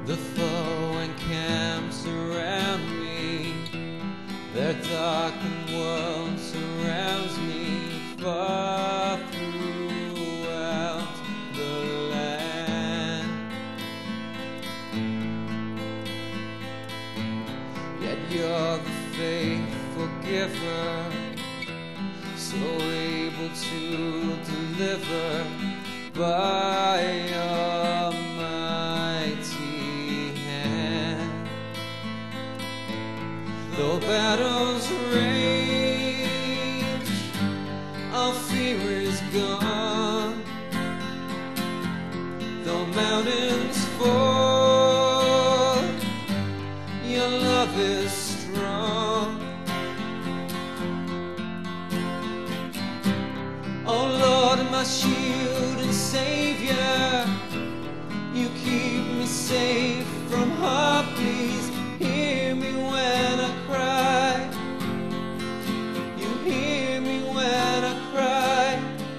The foe encamps around me, their darkened world surrounds me far throughout the land. Yet you're the faithful giver, so able to deliver by your mighty hand. Though battles rage, all fear is gone. Though mountains fall, your love is strong. Oh Lord, my shield and Savior, you keep me safe from harm. Please hear me when I cry. You hear me when I cry.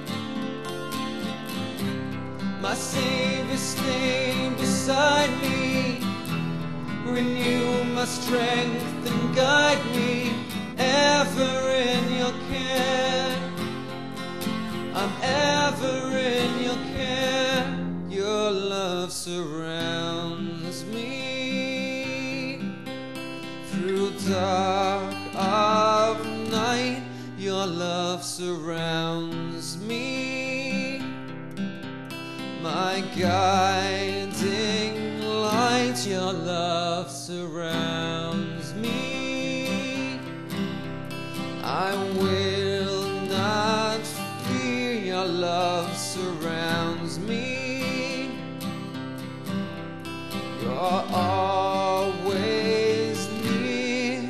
My Savior, stay beside me, renew my strength and guide me ever in your care. I'm ever in your care. Your love surrounds me through dark of night. Your love surrounds me, my guiding light. Your love surrounds me. I will not fear. Your love surrounds me. You're always near.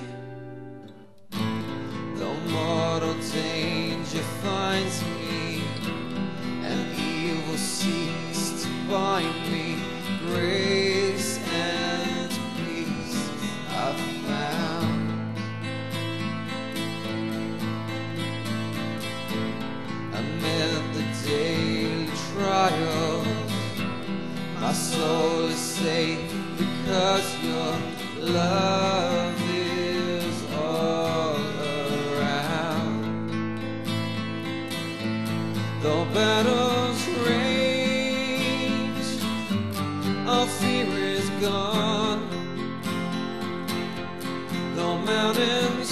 Though mortal danger finds me and evil seeks to bind me, grace and peace I've found. Amid the daily trials, my soul is safe because your love is all around. Though battles rage, all fear is gone. Though mountains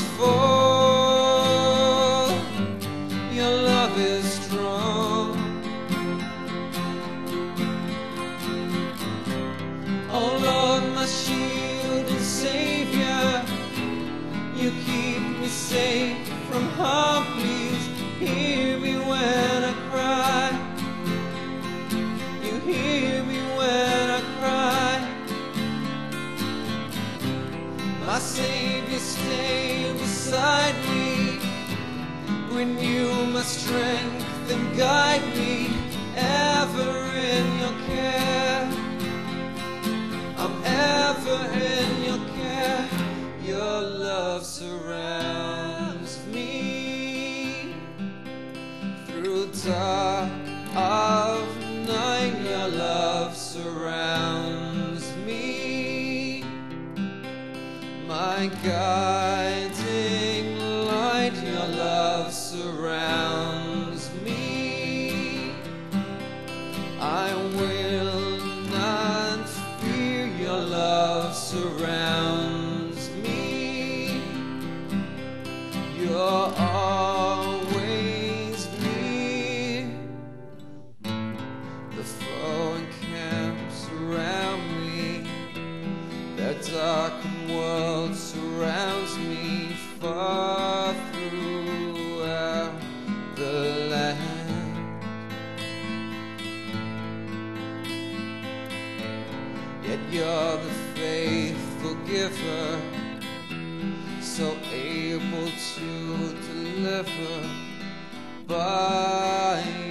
fall, your love is strong. Oh Lord, my shield and Savior, you keep me safe from harm. Please hear me when I cry. You hear me when I cry. My Savior, stay beside me, renew my strength and guide me ever in your care. I'm ever in your care. Your love surrounds me through dark of night. Your love surrounds me, my guiding light. Your love surrounds me. I will not fear. Your love surrounds me. You're always near. The foe encamps around me, their darkened world surrounds me far throughout the land. Yet you're the faithful giver, so able to deliver by